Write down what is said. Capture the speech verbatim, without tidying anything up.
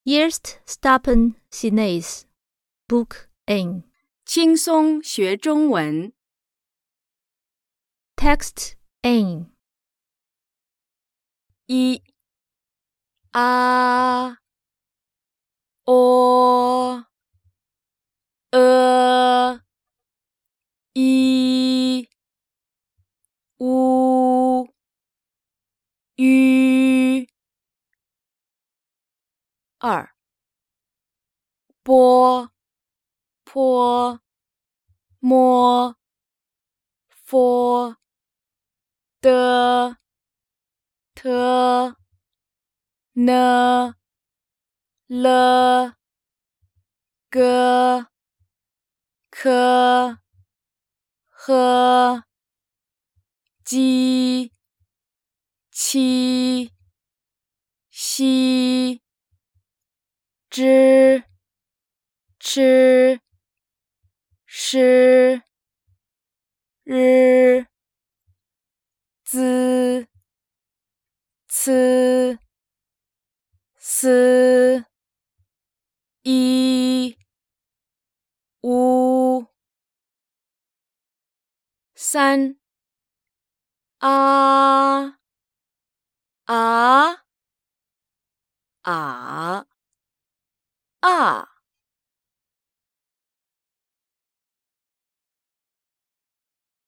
Erst Stoppen Chinese Book in 轻松学中文 Text in 一啊哦呃一乌吁二波坡摸佛的特呢了个可和鸡七西知吃诗日滋呲思一五三啊啊啊啊